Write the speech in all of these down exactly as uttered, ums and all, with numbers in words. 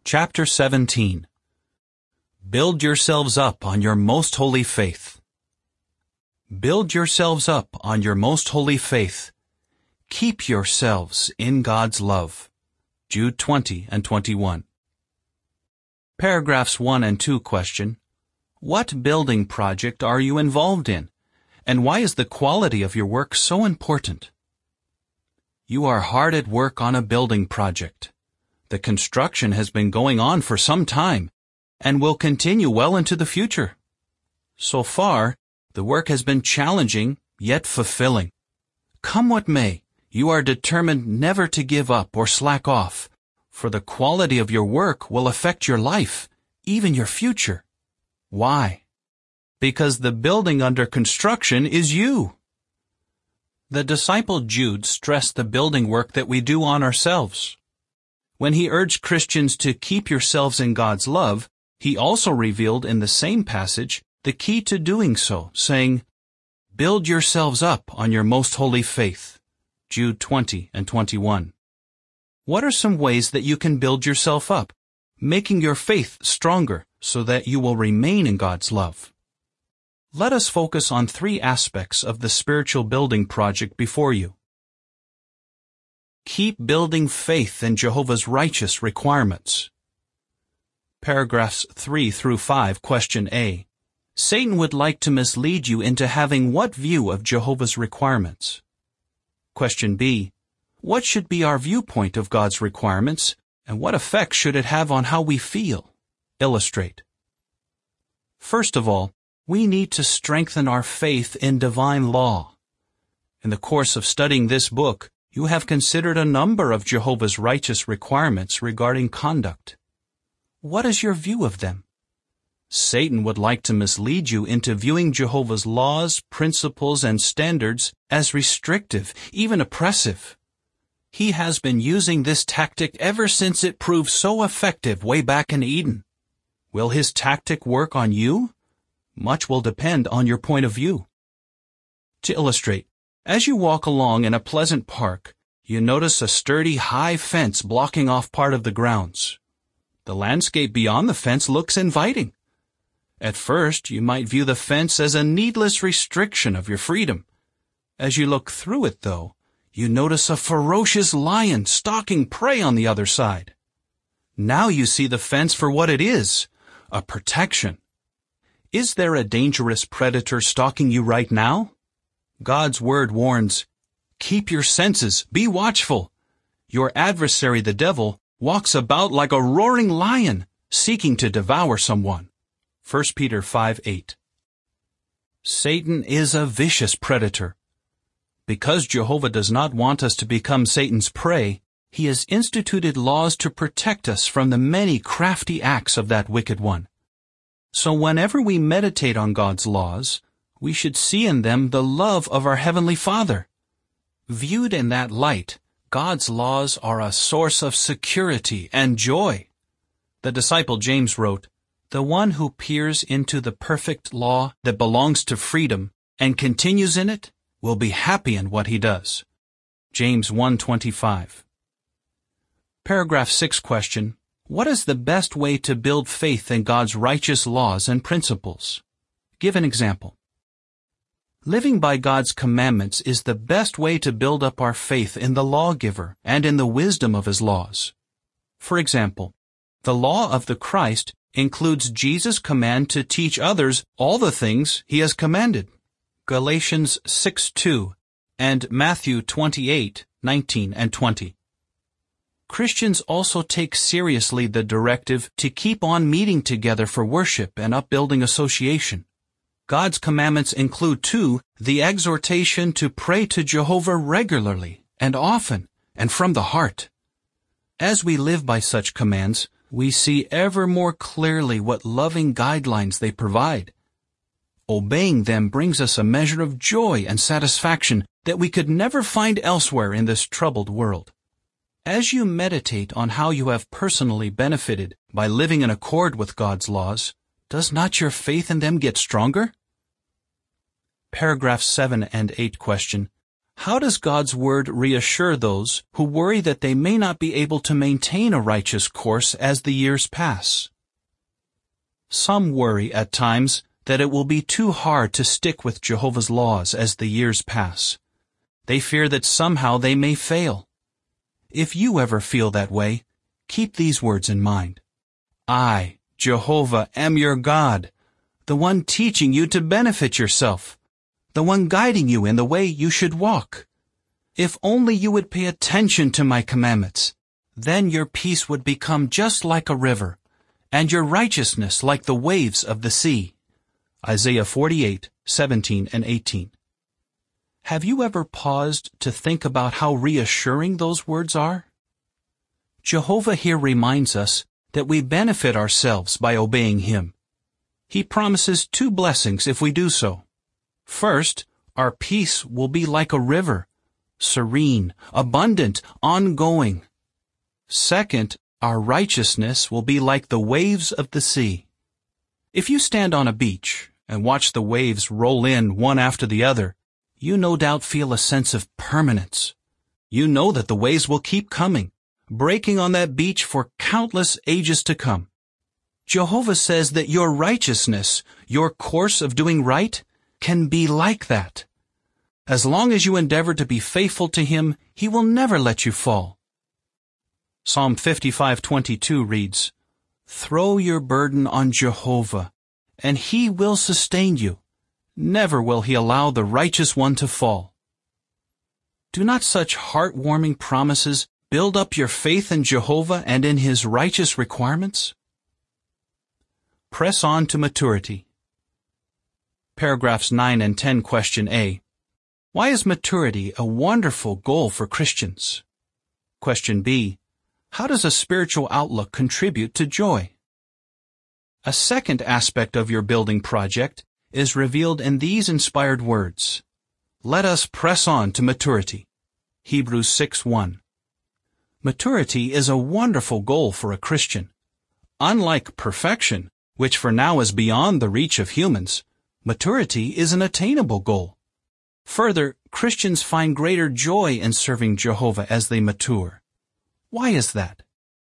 Chapter seventeen. Build yourselves up on your most holy faith. Build yourselves up on your most holy faith. Keep yourselves in God's love. Jude twenty and twenty-one. Paragraphs one and two question, what building project are you involved in, and why is the quality of your work so important? You are hard at work on a building project. The construction has been going on for some time and will continue well into the future. So far, the work has been challenging yet fulfilling. Come what may, you are determined never to give up or slack off, for the quality of your work will affect your life, even your future. Why? Because the building under construction is you. The disciple Jude stressed the building work that we do on ourselves. When he urged Christians to keep yourselves in God's love, he also revealed in the same passage the key to doing so, saying, Build yourselves up on your most holy faith. Jude twenty and twenty-one. What are some ways that you can build yourself up, making your faith stronger so that you will remain in God's love? Let us focus on three aspects of the spiritual building project before you. Keep building faith in Jehovah's righteous requirements. Paragraphs three through five, question A. Satan would like to mislead you into having what view of Jehovah's requirements? Question B. What should be our viewpoint of God's requirements, and what effect should it have on how we feel? Illustrate. First of all, we need to strengthen our faith in divine law. In the course of studying this book, you have considered a number of Jehovah's righteous requirements regarding conduct. What is your view of them? Satan would like to mislead you into viewing Jehovah's laws, principles, and standards as restrictive, even oppressive. He has been using this tactic ever since it proved so effective way back in Eden. Will his tactic work on you? Much will depend on your point of view. To illustrate, as you walk along in a pleasant park, you notice a sturdy high fence blocking off part of the grounds. The landscape beyond the fence looks inviting. At first, you might view the fence as a needless restriction of your freedom. As you look through it, though, you notice a ferocious lion stalking prey on the other side. Now you see the fence for what it is, a protection. Is there a dangerous predator stalking you right now? God's word warns, keep your senses, be watchful. Your adversary, the devil, walks about like a roaring lion, seeking to devour someone. First Peter five eight. Satan is a vicious predator. Because Jehovah does not want us to become Satan's prey, he has instituted laws to protect us from the many crafty acts of that wicked one. So whenever we meditate on God's laws, we should see in them the love of our Heavenly Father. Viewed in that light, God's laws are a source of security and joy. The disciple James wrote, The one who peers into the perfect law that belongs to freedom and continues in it will be happy in what he does. James one twenty-five. Paragraph six question, What is the best way to build faith in God's righteous laws and principles? Give an example. Living by God's commandments is the best way to build up our faith in the lawgiver and in the wisdom of his laws. For example, the law of the Christ includes Jesus' command to teach others all the things he has commanded. Galatians six two and Matthew twenty-eight nineteen and twenty. Christians also take seriously the directive to keep on meeting together for worship and upbuilding association. God's commandments include, too, the exhortation to pray to Jehovah regularly and often and from the heart. As we live by such commands, we see ever more clearly what loving guidelines they provide. Obeying them brings us a measure of joy and satisfaction that we could never find elsewhere in this troubled world. As you meditate on how you have personally benefited by living in accord with God's laws, does not your faith in them get stronger? Paragraphs seven and eight question, How does God's Word reassure those who worry that they may not be able to maintain a righteous course as the years pass? Some worry at times that it will be too hard to stick with Jehovah's laws as the years pass. They fear that somehow they may fail. If you ever feel that way, keep these words in mind. I, Jehovah, am your God, the one teaching you to benefit yourself, the one guiding you in the way you should walk. If only you would pay attention to my commandments, then your peace would become just like a river, and your righteousness like the waves of the sea. Isaiah forty-eight, seventeen and eighteen. Have you ever paused to think about how reassuring those words are? Jehovah here reminds us that we benefit ourselves by obeying Him. He promises two blessings if we do so. First, our peace will be like a river, serene, abundant, ongoing. Second, our righteousness will be like the waves of the sea. If you stand on a beach and watch the waves roll in one after the other, you no doubt feel a sense of permanence. You know that the waves will keep coming, breaking on that beach for countless ages to come. Jehovah says that your righteousness, your course of doing right, can be like that. As long as you endeavor to be faithful to Him, He will never let you fall. Psalm fifty-five twenty-two reads, "Throw your burden on Jehovah, and He will sustain you. Never will He allow the righteous one to fall." Do not such heartwarming promises build up your faith in Jehovah and in His righteous requirements? Press on to maturity. Paragraphs nine and ten question A. Why is maturity a wonderful goal for Christians? Question B. How does a spiritual outlook contribute to joy? A second aspect of your building project is revealed in these inspired words. Let us press on to maturity. Hebrews six one. Maturity is a wonderful goal for a Christian. Unlike perfection, which for now is beyond the reach of humans, maturity is an attainable goal. Further, Christians find greater joy in serving Jehovah as they mature. Why is that?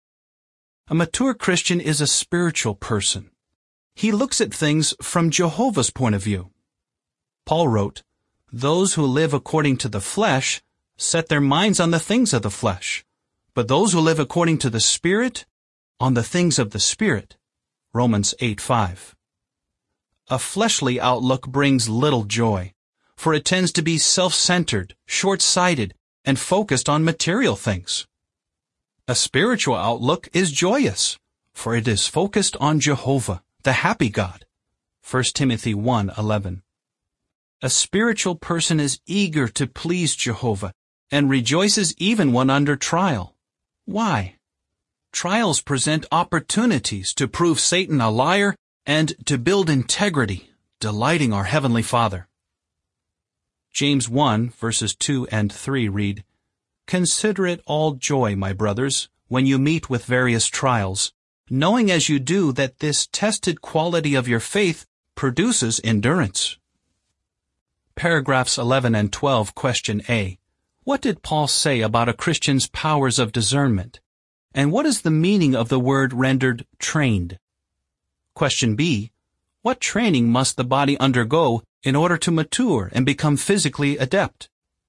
A mature Christian is a spiritual person. He looks at things from Jehovah's point of view. Paul wrote, "Those who live according to the flesh set their minds on the things of the flesh, but those who live according to the Spirit, on the things of the Spirit." Romans eight five. A fleshly outlook brings little joy, for it tends to be self-centered, short-sighted, and focused on material things. A spiritual outlook is joyous, for it is focused on Jehovah, the happy God. First Timothy one eleven. A spiritual person is eager to please Jehovah and rejoices even when under trial. Why? Trials present opportunities to prove Satan a liar and to build integrity, delighting our Heavenly Father. James one, verses two and three read, "Consider it all joy, my brothers, when you meet with various trials, knowing as you do that this tested quality of your faith produces endurance." Paragraphs eleven and twelve question A. What did Paul say about a Christian's powers of discernment? And what is the meaning of the word rendered trained? Question B. What training must the body undergo in order to mature and become physically adept?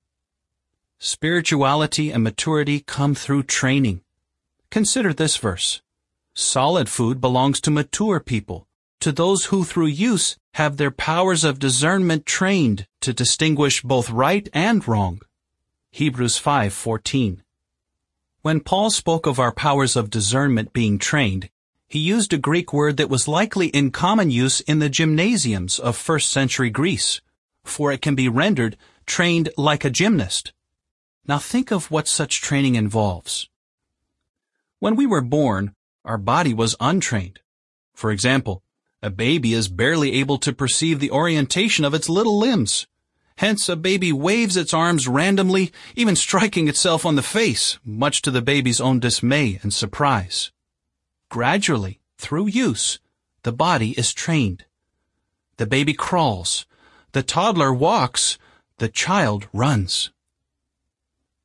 Spirituality and maturity come through training. Consider this verse. Solid food belongs to mature people, to those who through use have their powers of discernment trained to distinguish both right and wrong. Hebrews five fourteen. When Paul spoke of our powers of discernment being trained, he used a Greek word that was likely in common use in the gymnasiums of first century Greece, for it can be rendered trained like a gymnast. Now think of what such training involves. When we were born, our body was untrained. For example, a baby is barely able to perceive the orientation of its little limbs. Hence, a baby waves its arms randomly, even striking itself on the face, much to the baby's own dismay and surprise. Gradually, through use, the body is trained. The baby crawls, the toddler walks, the child runs.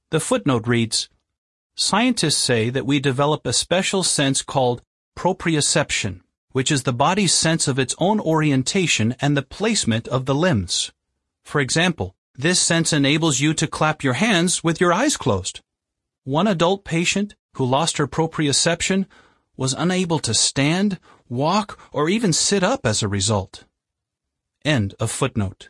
The footnote reads, scientists say that we develop a special sense called proprioception, which is the body's sense of its own orientation and the placement of the limbs. For example, this sense enables you to clap your hands with your eyes closed. One adult patient who lost her proprioception was unable to stand, walk, or even sit up as a result. End of footnote.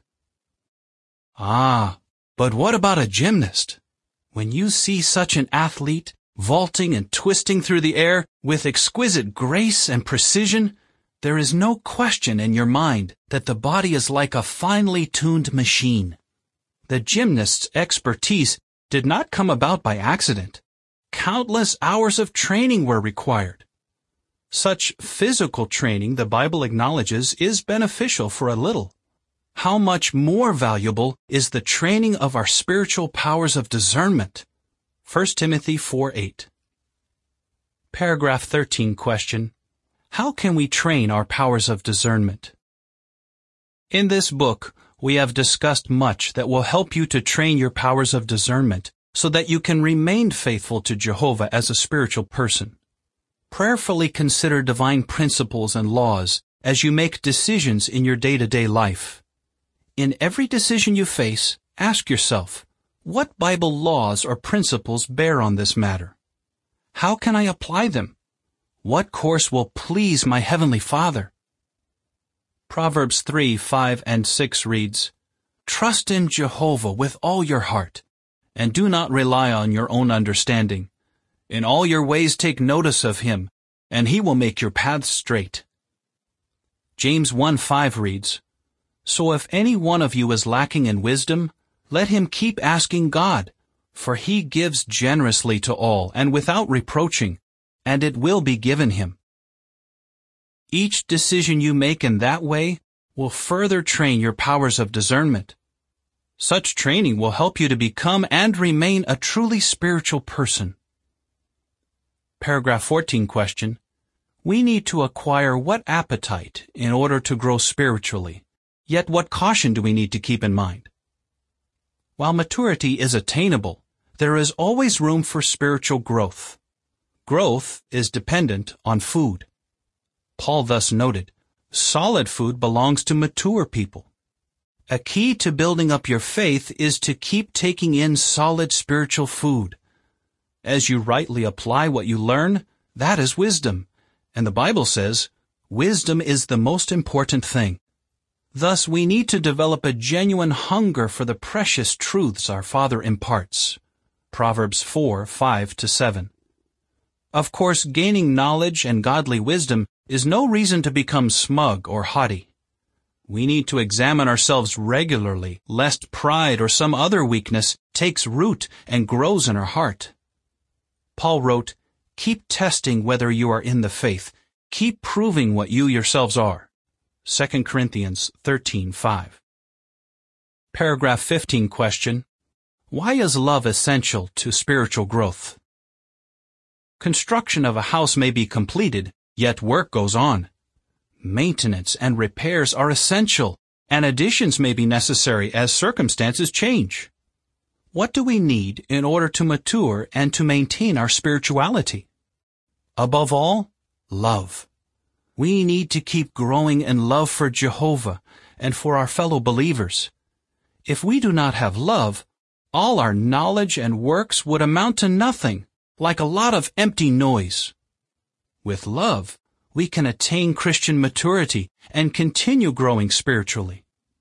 Ah, but what about a gymnast? When you see such an athlete vaulting and twisting through the air with exquisite grace and precision, there is no question in your mind that the body is like a finely tuned machine. The gymnast's expertise did not come about by accident. Countless hours of training were required. Such physical training, the Bible acknowledges, is beneficial for a little. How much more valuable is the training of our spiritual powers of discernment? First Timothy four eight. Paragraph thirteen question. How can we train our powers of discernment? In this book, we have discussed much that will help you to train your powers of discernment so that you can remain faithful to Jehovah as a spiritual person. Prayerfully consider divine principles and laws as you make decisions in your day-to-day life. In every decision you face, ask yourself, what Bible laws or principles bear on this matter? How can I apply them? What course will please my Heavenly Father? Proverbs three five and six reads, trust in Jehovah with all your heart, and do not rely on your own understanding. In all your ways take notice of him, and he will make your paths straight. James one five reads, so if any one of you is lacking in wisdom, let him keep asking God, for he gives generously to all and without reproaching, and it will be given him. Each decision you make in that way will further train your powers of discernment. Such training will help you to become and remain a truly spiritual person. Paragraph fourteen question. We need to acquire what appetite in order to grow spiritually? Yet what caution do we need to keep in mind? While maturity is attainable, there is always room for spiritual growth. Growth is dependent on food. Paul thus noted, solid food belongs to mature people. A key to building up your faith is to keep taking in solid spiritual food. As you rightly apply what you learn, that is wisdom. And the Bible says, wisdom is the most important thing. Thus, we need to develop a genuine hunger for the precious truths our Father imparts. Proverbs four five to seven. Of course, gaining knowledge and godly wisdom is no reason to become smug or haughty. We need to examine ourselves regularly, lest pride or some other weakness takes root and grows in our heart. Paul wrote, keep testing whether you are in the faith. Keep proving what you yourselves are. Second Corinthians thirteen five. Paragraph fifteen question. Why is love essential to spiritual growth? Construction of a house may be completed, yet work goes on. Maintenance and repairs are essential, and additions may be necessary as circumstances change. What do we need in order to mature and to maintain our spirituality? Above all, love. We need to keep growing in love for Jehovah and for our fellow believers. If we do not have love, all our knowledge and works would amount to nothing, like a lot of empty noise. With love, we can attain Christian maturity and continue growing spiritually.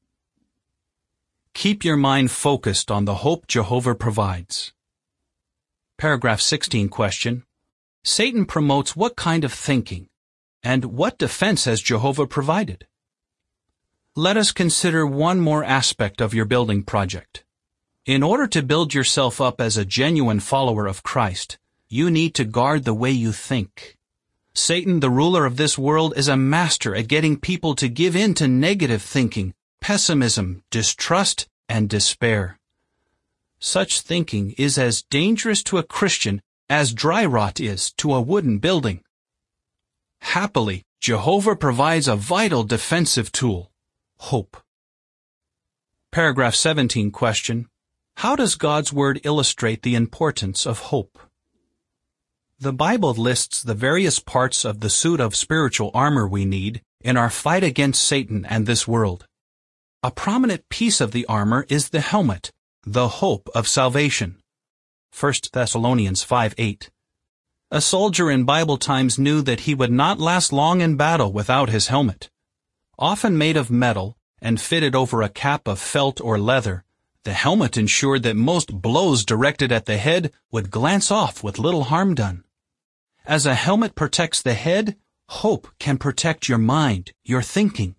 Keep your mind focused on the hope Jehovah provides. Paragraph sixteen question. Satan promotes what kind of thinking, and what defense has Jehovah provided? Let us consider one more aspect of your building project. In order to build yourself up as a genuine follower of Christ, you need to guard the way you think. Satan, the ruler of this world, is a master at getting people to give in to negative thinking, pessimism, distrust, and despair. Such thinking is as dangerous to a Christian as dry rot is to a wooden building. Happily, Jehovah provides a vital defensive tool, hope. Paragraph seventeen question. How does God's Word illustrate the importance of hope? The Bible lists the various parts of the suit of spiritual armor we need in our fight against Satan and this world. A prominent piece of the armor is the helmet, the hope of salvation. First Thessalonians five eight. A soldier in Bible times knew that he would not last long in battle without his helmet. Often made of metal and fitted over a cap of felt or leather, the helmet ensured that most blows directed at the head would glance off with little harm done. As a helmet protects the head, hope can protect your mind, your thinking.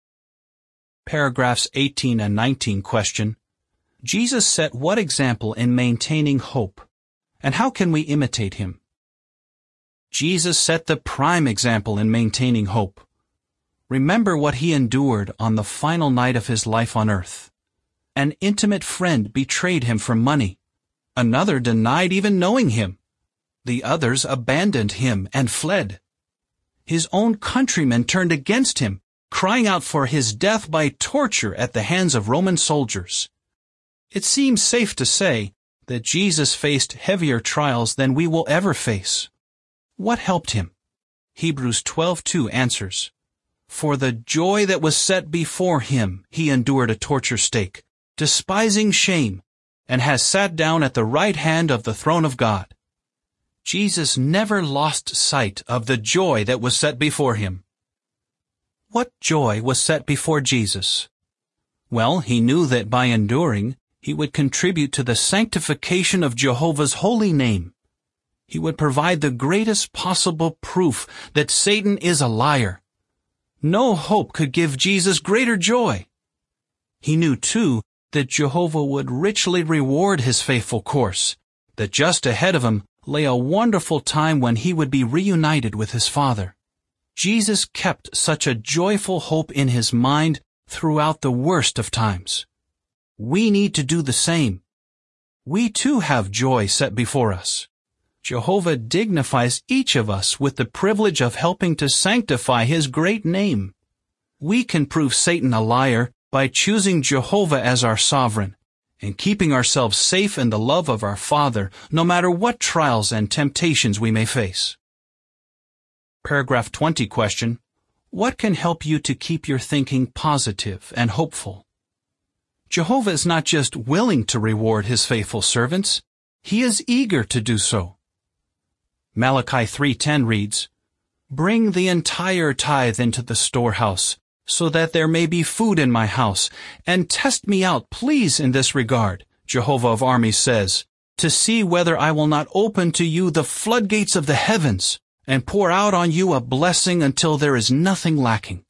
Paragraphs eighteen and nineteen question, Jesus set what example in maintaining hope, and how can we imitate him? Jesus set the prime example in maintaining hope. Remember what he endured on the final night of his life on earth. An intimate friend betrayed him for money. Another denied even knowing him. The others abandoned him and fled. His own countrymen turned against him, crying out for his death by torture at the hands of Roman soldiers. It seems safe to say that Jesus faced heavier trials than we will ever face. What helped him? Hebrews twelve two answers, "For the joy that was set before him, he endured a torture stake, despising shame, and has sat down at the right hand of the throne of God." Jesus never lost sight of the joy that was set before him. What joy was set before Jesus? Well, he knew that by enduring, he would contribute to the sanctification of Jehovah's holy name. He would provide the greatest possible proof that Satan is a liar. No hope could give Jesus greater joy. He knew, too, that Jehovah would richly reward his faithful course, that just ahead of him lay a wonderful time when he would be reunited with his Father. Jesus kept such a joyful hope in his mind throughout the worst of times. We need to do the same. We too have joy set before us. Jehovah dignifies each of us with the privilege of helping to sanctify his great name. We can prove Satan a liar by choosing Jehovah as our sovereign and keeping ourselves safe in the love of our Father, no matter what trials and temptations we may face. Paragraph twenty question, what can help you to keep your thinking positive and hopeful? Jehovah is not just willing to reward his faithful servants, he is eager to do so. Malachi three ten reads, "Bring the entire tithe into the storehouse, so that there may be food in my house, and test me out, please, in this regard," Jehovah of armies says, "to see whether I will not open to you the floodgates of the heavens, and pour out on you a blessing until there is nothing lacking."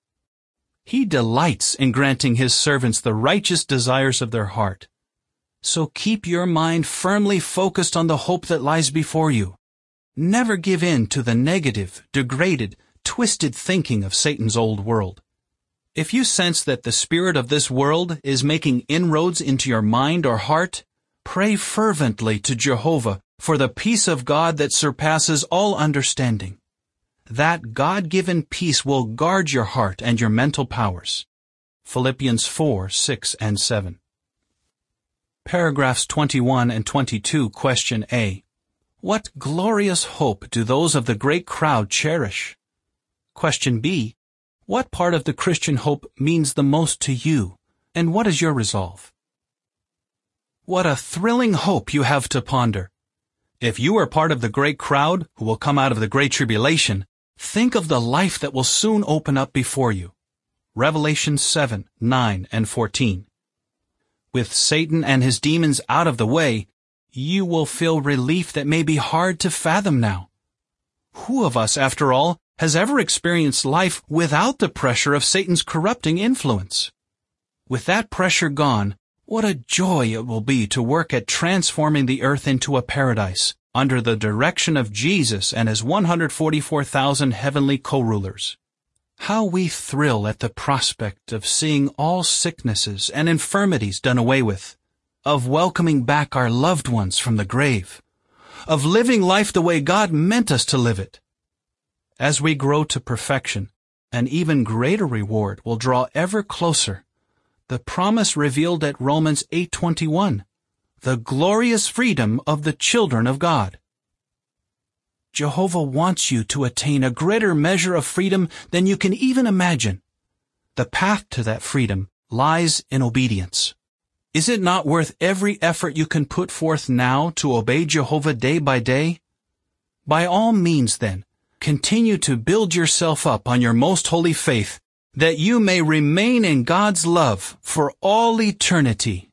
He delights in granting his servants the righteous desires of their heart. So keep your mind firmly focused on the hope that lies before you. Never give in to the negative, degraded, twisted thinking of Satan's old world. If you sense that the spirit of this world is making inroads into your mind or heart, pray fervently to Jehovah for the peace of God that surpasses all understanding. That God-given peace will guard your heart and your mental powers. Philippians four six and seven. Paragraphs twenty-one and twenty-two, question A. What glorious hope do those of the great crowd cherish? Question B. What part of the Christian hope means the most to you, and what is your resolve? What a thrilling hope you have to ponder. If you are part of the great crowd who will come out of the great tribulation, think of the life that will soon open up before you. Revelation seven, nine, and fourteen. With Satan and his demons out of the way, you will feel relief that may be hard to fathom now. Who of us, after all, has ever experienced life without the pressure of Satan's corrupting influence? With that pressure gone, what a joy it will be to work at transforming the earth into a paradise under the direction of Jesus and his one hundred forty-four thousand heavenly co-rulers. How we thrill at the prospect of seeing all sicknesses and infirmities done away with, of welcoming back our loved ones from the grave, of living life the way God meant us to live it. As we grow to perfection, an even greater reward will draw ever closer, the promise revealed at Romans eight twenty-one, the glorious freedom of the children of God. Jehovah wants you to attain a greater measure of freedom than you can even imagine. The path to that freedom lies in obedience. Is it not worth every effort you can put forth now to obey Jehovah day by day? By all means, then, continue to build yourself up on your most holy faith, that you may remain in God's love for all eternity.